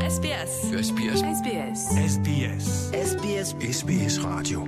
SBS رادیو.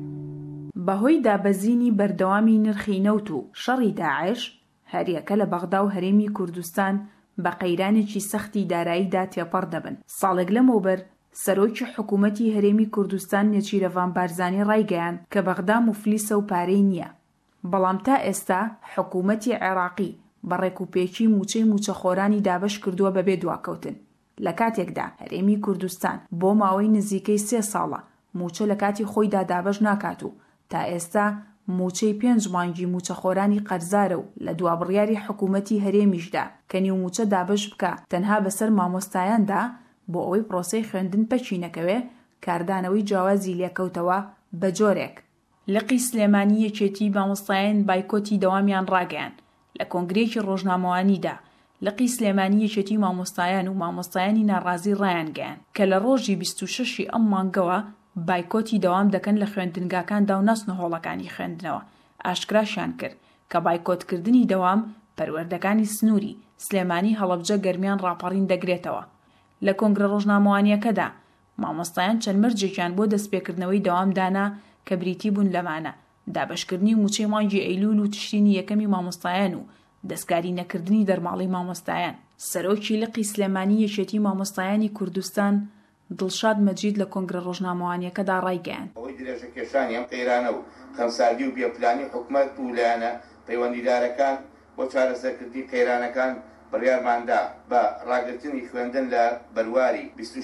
بەهۆی دابەزینی بەردەوامی نرخی نەوت و شەڕی داعش، هەریەکە لە بەغدا و هەرێمی کوردستان بە قەیرانێکی سەختی داراییدا تێپەڕ دەبن. ساڵێک لەمەوبەر سەرۆکی حکوومەتی هەرێمی کوردستان نێچیرەڤان بارزانی ڕایگەیان کە بەغدا موفلیسە و پارەی نییە. بەڵام تا ئێستا حکوومەتی عێراقی بە ڕێکوپێکی موچەی موچەخۆرانی دابەش کردووە بەبێ دواکەوتن. لە کاتێکدا هەرێمی کوردستان بۆ ماوەی نزیکەی 3 ساڵە موچە لە کاتی خۆیدا دابەش ناکات و تا ئێستا موچەی 5 مانگی موچەخۆرانی قەرزارە و لە دوابڕیاری حکوومەتی هەرێمیشدا کە نیو موچە دابەش بکە تەنها بەسەر مامۆستایاندا بۆ ئەوەی پرۆسەی خوێندن پەچی نەکەوێ، کاردانەوەی جیاوازی لێکەوتەوە بە جۆرێک. لقی سلێمانی یەکێتی مامۆستایان بایکۆتی دەوامیان ڕاگەیان لە کۆنگرێکی ڕۆژنامەوانیدا. لقی سلێمانی یەکێتی مامۆستایان و مامۆستایانی ناڕازی ڕایانگەیان کە لە ڕۆژی 26 ئەم مانگەوە بایکۆتی دەوام دەکەن لە خوێندنگاکاندا و ناسنە هۆڵەکانی خوێندنەوە. ئاشکراشیان کرد کە بایکۆتکردنی دەوام پەروەردەکانی سنووری سلێمانی هەڵەبجە گەرمیان ڕاپەڕین دەگرێتەوە. لە کۆنگرە ڕۆژنامەوانیەکەدا مامۆستایان چەند مەرجێکیان بۆ دەستپێکردنەوەی دەوامدانا کە بریتی بوون لەمانە دابەشکردنی موچەی مانگی ئەیلول و تشرینی یەکەمی مامۆستایان و دەستکاری نەکردنی دەرماڵی مامۆستایان. سەرۆکی لقی سلێمانی یەکێتی مامۆستایانی کوردستان دڵشاد مەجید لە کۆنگرە ڕۆژنامەوانیەکەدا ڕایگەیان. ئەوەی درێژە کێشانی ئەم قەیرانە و خەمساردی و بێپلانی حکومەت و لایەنە پەیوەندیدارەکان بۆ چارەسەرکردنی قەیرانەکان بڕیارماندا بە ڕاگرتنی خوێندن لە بەرواری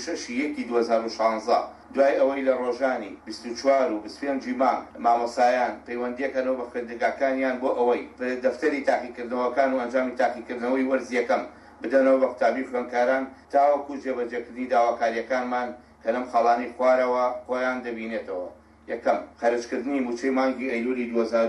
26/1/2016 دوای ئەوەی لە ڕۆژانی 24 و 25 مانگ مامۆسایان پەیوەندیەکەنەوە بە خوێندنگاکانیان بۆ ئەوەی دەفتەری تاقیکردنەوەکان و ئەنجامی تاقیکردنەوەی وەرزیەکەم بدەنەوە بە قوتابی خوێندکاران تاوەکو جێبەجێکردنی داواکاریەکانمان کە لەم خاڵانی خوارەوە خۆیان دەبینێتەوە. یەکەم، خەرجکردنی موچەی مانگی ئەیلولی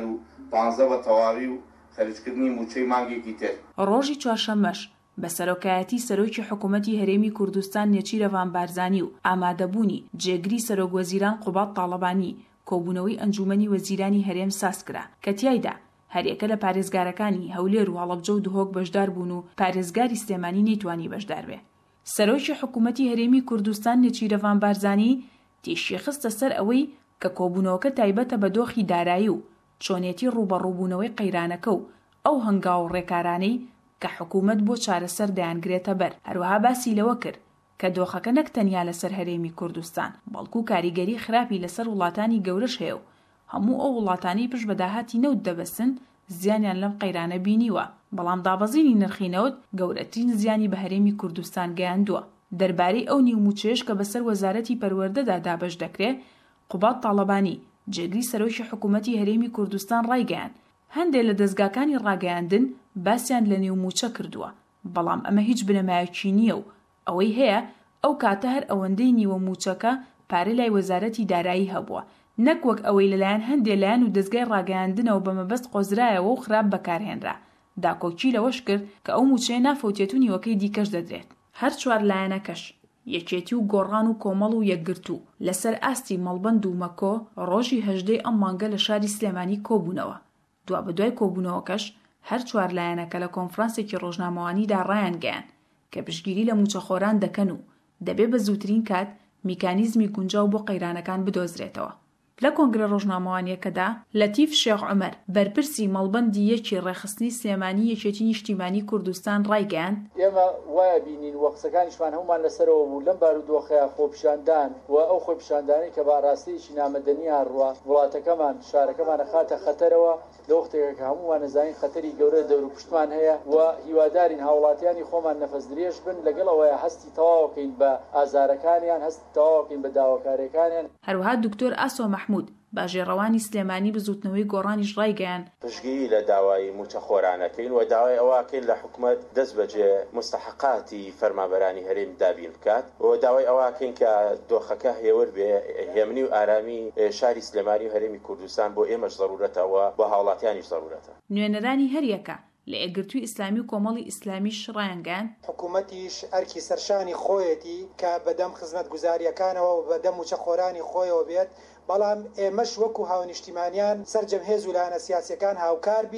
2015 بە تەواوی و خەرجکردنی موچەی مانگێکی تر. ڕۆژی چوارشەممەش بە سەرۆکایەتی سەرۆکی حکوومەتی هەرێمی کوردستان نێچیرەڤان بارزانی و ئامادەبوونی جێگری سەرۆکوەزیران قوبات تاڵەبانی کۆبوونەوەی ئەنجومەنی وەزیرانی هەرێم ساز کرا کە تیایدا هەریەکە لە پارێزگارەکانی هەولێر و هەڵەبجە و دهۆک بەشدار بوون و پارێزگاری سلێمانی نەیتوانی بەشدار بێ. سەرۆکی حکوومەتی هەرێمی کوردستان نێچیرەڤان بارزانی تێشی خستە سەر ئەوەی کە کۆبوونەوەکە تایبەتە بە دۆخی دارایی و چۆنێتی ڕوبەڕووبوونەوەی قەیرانەکە و ئەو هەنگاو ڕێکارانەی کە حکوومەت بۆ چارەسەر دەیانگرێتە بەر. هەروەها باسی لەوە کرد کە دۆخەکە نەک تەنیا لەسەر هەرێمی کوردستان بەڵکو کاریگەری خراپی لەسەر وڵاتانی گەورەش هەیە و هەموو ئەو وڵاتانی پشت بە داهاتی نەوت دەبەستن زیانیان لەم قەیرانە بینیوە. بەڵام دابەزینی نرخی نەوت گەورەترین زیانی بە هەرێمی کوردستان گەیاندووە. دەربارەی ئەو نیوموچێش کە بەسەر وەزارەتی پەروەردەدا دابەش دەکرێت، قوبات تاڵەبانی جێگری سەرۆکی حکوومەتی هەرێمی کوردستان ڕایگەیان هەندێک لە دەستگاکانی ڕاگەیاندن باسییان لە نێوموچە کردووە. بەڵام ئەمە هیچ بنەمایەکی نییە و ئەوەی هەیە ئەو کاتە هەر ئەوەندەی نیوە موچەکە پارە لای وەزارەتی دارایی هەبووە، نەک وەک ئەوەی لەلایەن هەندێک لایەن و دەستگای ڕاگەیاندنەوە بە مەبەست قۆزرایەوە و خراپ بەکارهێنرا. داکۆچی لەوەش کرد کە ئەو موچەیە نافەوتێت و نیوەکەی دیکەش دەدرێت. هەر چوار لایەنەکەش یەکێتی و گۆڕان و کۆمەڵ و یەکگرتو لەسەر ئاستی مەڵبەند و مەکۆ ڕۆژی 18 ئەم مانگە لە شاری سلێمانی کۆبوونەوە. دوا بەدوای کۆبوونەوەکەش هەر چوار لایەنەکە لە کۆنفرانسێکی ڕۆژنامەوانیدا ڕایانگەیان کە پشتگیری لە موچەخۆران دەکەن و دەبێ بە زووترین کات میکانیزمی گونجاو بۆ قەیرانەکان بدۆزرێتەوە. لە کۆنگرە ڕۆژنامەوانیەکەدا لەتیف شێخ عومەر بەرپرسی مەڵبەندی یەکی ڕێخستنی سلێمانی یەکێتی نیشتیمانی کوردستان ڕایگەیاند. ئێمە وایە بینین وە قسەکانیشمان هەمومان لەسەرەوە بوو لەم بارودۆخەیە خۆپیشاندان و ئەو خۆپیشاندانی کە باڕاستیەکی نامەدەنیان ڕوە وڵاتەکەمان شارەکەمانە خاتە خەتەرەوە لە وەختێکە کە هەمومان نەزانین خەتەری گەورە دەور و پشتمان هەیە و هیوادارین هاوڵاتیانی خۆمان نەفەس درێژ بن لەگەڵ ئەوەیە هەستی تەواوکەین بە ئازارەکانیان هەستی تەواوکەین بە داواکاریەکانیان. هەروەها دکتۆر ئاسۆ مەحموود باژێڕەوانی سلێمانی بزوتنەوەی گۆڕانیش ڕایگەیان پشتگیری لە داوای موچەخۆرانەکەین و داوای ئەوەکەین لە حکوومەت دەست بەجێ مستحقاتی فەرمانبەرانی هەرێم دابین بکات و داوای ئەوەکەین کە دۆخەکە هێور بێ هێمنی و ئارامی شاری سلێمانی و هەرێمی کوردستان بۆ ئێمەش ضرورەتەوە بۆ هاوڵاتیانیش ضرورەتە. نوێنەرانی هەریەکە لە ئەگرتووی ئیسلامی و کۆمەڵی ئیسلامیش ڕایانگەیان حکوومەتیش ئەرکی سەرشانی خۆیەتی کە بەدەم خزمەت گوزاریەکانەوە و بەدەم موچەخۆرانی خۆیەوە بێت بەڵام ئێمەش وەکو هاونیشتیمانیان سەرجەم هێز و لایەنە سیاسیەکان هاوکار بین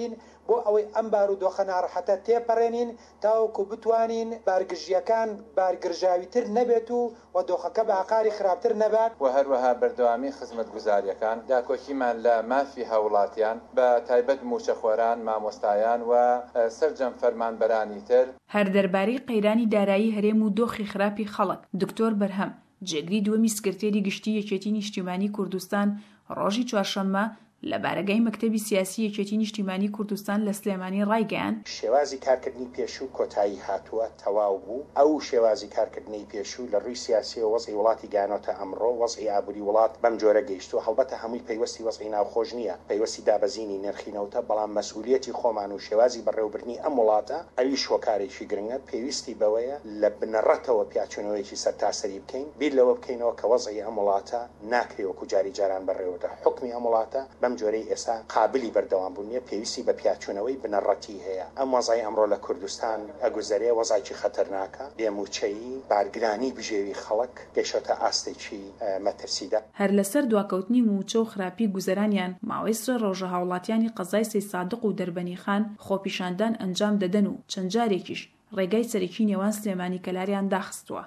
بۆ ئەوەی ئەم بارودۆخە ناڕەحەتە تێپەڕێنین تاوەکو بتوانین بارگژیەکان بارگرژاویتر نەبێت و دۆخەکە بە عقاری خراپتر نەبات. و هەروەها بەردەوامی خزمەتگوزاریەکان داکۆکیمان لە مافی هاوڵاتیان بە تایبەت موچەخۆران، مامۆستایان و سەرجەم فەرمانبەرانی تر. هەر دەربارەی قەیرانی دارایی هەرێم و دۆخی خراپی خەڵک دکتۆر بەرهەم جێگری دووەمی سکرتێری گشتی یەکێتی نیشتیمانی کوردستان ڕۆژی چوارشەممە لە بارگای مەکتەبی سیاسی یەکێتی نیشتیمانی کوردستان لە سلێمانی ڕایگەیان شێوازی کارکردنی پێشوو کۆتایی هاتووە تەواو بوو. ئەو شێوازی کارکردنی پێشوو لە ڕووی سیاسی و وەزعی وڵاتی گانۆتە ئەمڕۆ وەزعی ئابووری وڵات بەم جۆرە گەیشتووە. هەڵبەتە هەمووی پەیوەستی وەزعی ناوخۆش نییە، پەیوەستی دابەزینی نرخینەوتە، بەڵام مەسئولیەتی خۆمان و شێوازی بەڕێوەبردنی ئەم وڵاتە ئەویش هۆکارێکی گرنگە پێویستی بەوەیە لە بنەڕەتەوە پیاچوونەوەیکی سەرتاسەری بکەین، بیر لەوە بکەینەوە کە وەزعی ئەم وڵاتە ناکرێ وەکو جاری جاران بەڕێوەدا. حکمی ئەم وڵاتە بەم جۆرەی ئێستا قابلی بەردەوام بوونیە، پێویستی بە پیاچوونەوەی بنەڕەتی هەیە. ئەم وەزای ئەمڕۆ لە کوردستان ئەگوزارێ وەزایکی خەتەرناکە، بێموچەیی، بارگرانی بژێوی خەڵک گەیشتە ئاستێکی مەترسیدا. هەر لەسەر دواکەوتنی موچە و خراپی گوزەرانیان ماوەی سرە ڕۆژە هاوڵاتیانی قەزای سەی سادق و دەربەنی خان خۆپیشاندان ئەنجام دەدەن و چەند جارێکیش ڕێگای سەرەکی نێوان سلێمانی کەلاریان داخستووە.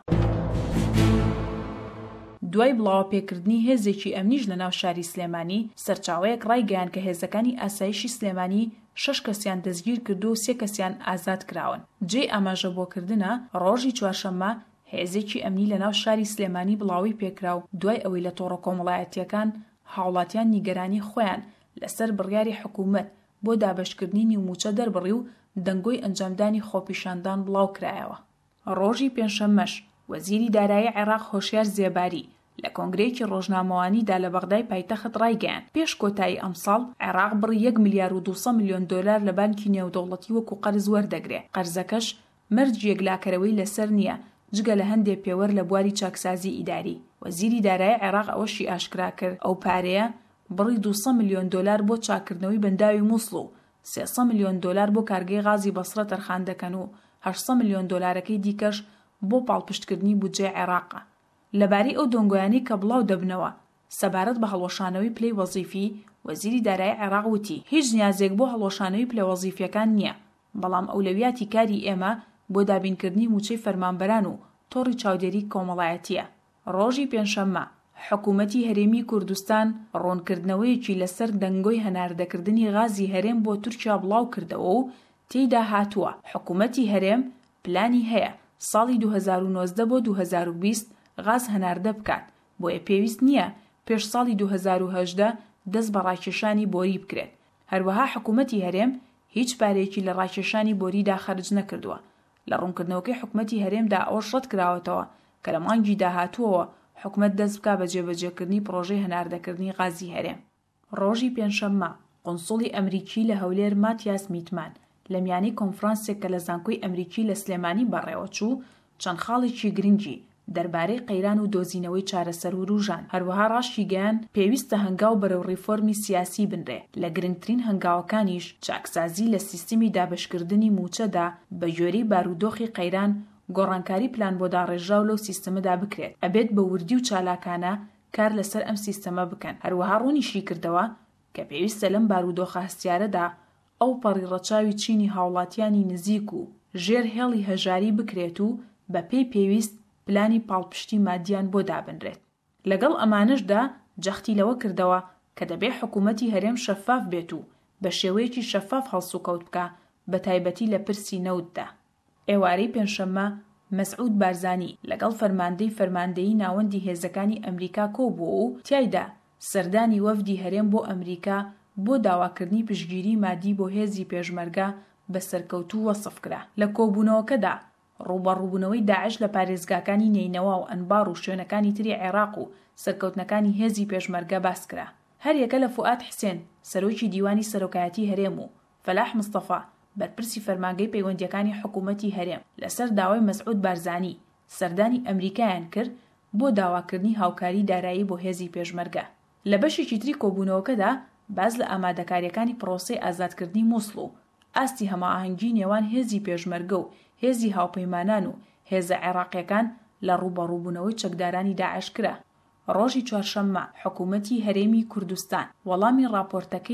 دوای بڵاوپێکردنی هێزێکی ئەمنیش لە ناو شاری سلێمانی سەرچاوەیەک ڕایگەیان کە هێزەکانی ئاسایشی سلێمانی 6 کەسیان دەستگیر کردو و 3 کەسیان ئازاد کراون. جێ ئاماژەبۆکردنە ڕۆژی چوارشەممە هێزێکی ئەمنی لە ناو شاری سلێمانی بڵاوی پێکرا و دوای ئەوەی لە تۆڕە کۆمەڵایەتیەکان هاوڵاتیان نیگەرانی خۆیان لەسەر بڕیاری حکوومەت بۆ دابەشکردنی نیوموچە دەربڕی و دەنگۆی ئەنجامدانی خۆپیشاندان بڵاو کرایەوە. ڕۆژی پێنجشەممەش وەزیری دارایی عێراق هۆشیار زێباری لە کۆنگرەیەکی ڕۆژنامەوانیدا لە بەغدای پایتەخت ڕایگەیان پێش کۆتایی ئەم ساڵ عێراق بڕی 1 ملیار و 200 میلیۆن دۆلار لە بانکی نێودەوڵەتی وەکو قەرز وەردەگرێت. قەرزەکەش مەرجێک لاکەرەوەی لەسەر نییە جگە لە هەندێک پێوەر لە بواری چاکسازی ئیداری. وەزیری دارایی عێراق ئەوەشی ئاشکرا کرد ئەو پارەیە بڕی 200 میلیۆن دۆلار بۆ چاکردنەوەی بەنداوی مووسڵ و 300 میلیۆن دۆلار بۆ کارگەی غازی بەسرە تەرخان دەکەن و 800 میلیۆن دۆلارەکەی دیکەش بۆ پاڵپشتکردنی بودجێ عێراقە. لەبارەی ئەو دۆنگۆیانەی کە بڵاو دەبنەوە سەبارەت بە هەڵوەشانەوەی پلەی وەزیفی وەزیری دارایی عێراق وتی هیچ نیازێک بۆ هەڵوەشانەوەی پلە وەزیفیەکان نییە، بەڵام ئەولەویاتی کاری ئێمە بۆ دابینکردنی موچەی فەرمانبەران و تۆڕی چاودێری کۆمەڵایەتیە. ڕۆژی پێنجشەممە حکوومەتی هەرێمی کوردستان ڕوونکردنەوەیەکی لەسەر دەنگۆی هەناردەکردنی غازی هەرێم بۆ تورکیا بڵاو کردەوە و تێیدا هاتووە حکوومەتی هەرێم پلانی هەیە ساڵی 2019 بۆ 2020 غاز هەناردە بکات، بۆیە پێویست نییە پێش ساڵی 2018 دەست بە ڕاکێشانی بۆری بکرێت. هەروەها حکوومەتی هەرێم هیچ پارێکی لە ڕاکێشانی بۆریدا خەرج نەکردووە. لە ڕوونکردنەوەکەی حکوومەتی هەرێمدا ئەوە ڕەت کراوەتەوە کە لە مانگی داهاتووەوە حکوومەت دەست بکا بە جێبەجێکردنی پرۆژەی هەناردەکردنی غازی هەرێم. ڕۆژی پێنجشەممە قۆنسڵی ئەمریکی لە هەولێر ماتیاس میتمان لە میانەی کۆنفرانسێک کە لە زانکۆی ئەمریکی لە سلێمانی بەڕێوەچوو چەند خاڵێکی گرنگی دەربارەی قەیران و دۆزینەوەی چارەسەر و روژان هەروەها ڕاشی گەیان پێویستە هەنگاو بەرەو ڕیفۆرمی سیاسی بنرێ. لە گرنگترین هەنگاوەکانیش چاکسازی لە سیستمی دابشکردنی موچەدا بە ژێری بارودۆخی قەیران گۆڕانکاری پلان بۆ داڕێژراو لەو سیستەمەدا بکرێت، ئەبێت بە وردی و چالاکانە کار لەسەر ئەم سیستەمە بکەن. هەروەها ڕوونیشی کردەوە کە پێویستە لەم بارودۆخە هەستیارەدا ئەو پەڕی ڕەچاوی چینی هاوڵاتیانی نزیک و ژێر هێڵی هەژاری بکرێت و بە پێی پێویست پلانی پاڵپشتی مادیان بۆ دابنرێت. لەگەڵ ئەمانشدا جەختی لەوە کردەوە کە دەبێت حکوومەتی هەرێم شەفاف بێت و بە شێوەیەکی شەفاف هەڵسوکەوت بکە بە تایبەتی لە پرسی نەوتدا. ئێوارەی پێنجشەممە مەسعود بارزانی لەگەڵ فەرماندەی ناوەندی هێزەکانی ئەمریکا کۆبووە و تیایدا سەردانی وەفدی هەرێم بۆ ئەمریکا بۆ داواکردنی پشتگیری مادی بۆ هێزی پێشمەرگە بە سەرکەوتوو وەسف کرا. لە کۆبوونەوەکەدا ڕوبەڕووبوونەوەی داعش لە پارێزگاکانی نینەوە و ئەنبار و شوێنەکانی تری عێراق و سەرکەوتنەکانی هێزی پێشمەرگە باس کرا. هەر یەکە لە فوئاد حسێن سەرۆکی دیوانی سەرۆکایەتی هەرێم و فەلاح مستەفا بەرپرسی فەرمانگەی پەیوەندیەکانی حکوومەتی هەرێم لەسەر داوای مەسعود بارزانی سەردانی ئەمریکایان کرد بۆ داواکردنی هاوکاری دارایی بۆ هێزی پێشمەرگە. لە بەشێکی تری کۆبوونەوەکەدا باز لە ئامادەکاریەکانی پرۆسەی ئازادکردنی مووسڵ و ئاستی هەماهەنگی نێوان هێزی پێشمەرگە و هێزی هاوپەیمانان و هێزە عێراقیەکان لە ڕوبەڕووبوونەوەی چەکدارانی داعش کرا. ڕۆژی چوارشەممە حکوومەتی هەرێمی کوردستان وەڵامی راپۆرتەکەی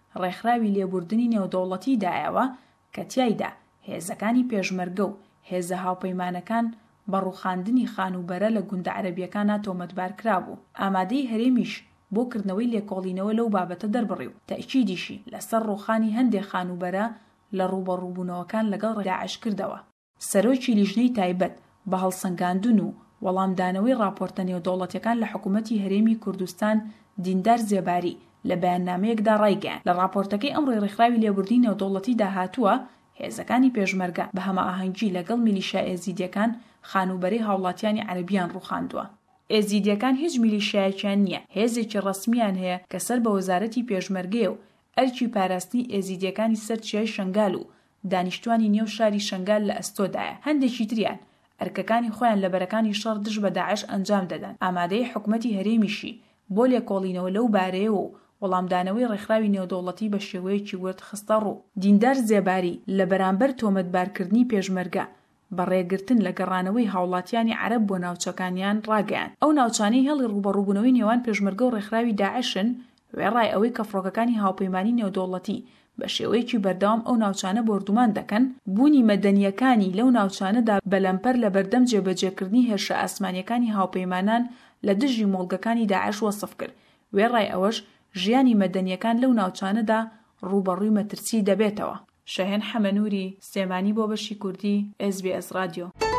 ڕێکخراوی لێبوردنی نێودەوڵەتی دایەوە کە تیایدا هێزەکانی پێشمەرگە و هێزە هاوپەیمانەکان بە ڕووخاندنی خانوبەرە لە گوندە عەرەبیەکانە تۆمەتبار کرابوو. ئامادەی هەرێمیش بۆ کردنەوەی لێکۆڵینەوە لەو بابەتە دەربڕی و تەئکیدیشی لەسەر ڕووخانی هەندێک خانوبەرە لە ڕوبەڕووبوونەوەکان لەگەڵ داعش کردەوە. سەرۆکی لیژنەی تایبەت بە هەڵسەنگاندن و وەڵامدانەوەی راپۆرتە نێودەوڵەتیەکان لە حکوومەتی هەرێمی کوردستان دیندار زێباری لە بەیاننامەیەکدا ڕایگەیاند. لە راپۆرتەکەی ئەمڕۆی ڕێکخراوی لێبوردنی نێودەوڵەتی داهاتووە هێزەکانی پێشمەرگە بە هەماهەنگی لەگەڵ میلیشیا ئێزیدیەکان خانوبەرەی هاوڵاتیانی عەرەبیان ڕووخاندووە. ئێزیدیەکان هیچ میلیشیایەکیان نییە، هێزێکی ڕەسمیان هەیە کە سەر بە وەزارەتی پێشمەرگەیە و ئەرکی پاراستنی ئێزیدیەکانی سەر چیای شنگال و دانیشتوانی نێو شاری شنگال لە ئەستۆدایە. هەندێکی تریان ئەرکەکانی خۆیان لە بەرەکانی شەڕ دژ بە داعش ئەنجام دەدەن. ئامادەی حکوومەتی هەرێمیشی بۆ لێکۆڵینەوە لەو بارەیەوە و وەڵامدانەوەی ڕێکخراوی نێودەوڵەتی بە شێوەیەکی وەرتخستە ڕوو. دیندار زێباری لە بەرامبەر تۆمەتبارکردنی پێشمەرگە بەڕێگرتن لە گەڕانەوەی هاوڵاتیانی عەرەب بۆ ناوچەکانیان ڕاگەیاند. ئەو ناوچانەی هێڵی ڕوبەڕووبوونەوەی نێوان پێشمەرگە و ڕێکخراوی داعشن وێڕای ئەوەی کە فڕۆکەکانی هاوپەیمانی نێودەوڵەتی بە شێوەیەکی بەردەوام ئەو ناوچانە بردومان دەکەن، بوونی مەدەنیەکانی لەو ناوچانەدا بەلەمپەر لە بەردەم جێبەجێکردنی هێرشە ئاسمانیەکانی هاوپەیمانان لە دژی مۆڵگەکانی داعش وەسف کرد. وێڕای ئەوەش ژیانی مەدەنیەکان لەو ناوچانەدا ڕوبەڕووی مەترسی دەبێتەوە. شەهێن حەمەنووری، سلێمانی بۆ بەشی کوردی، SBS رادیۆ.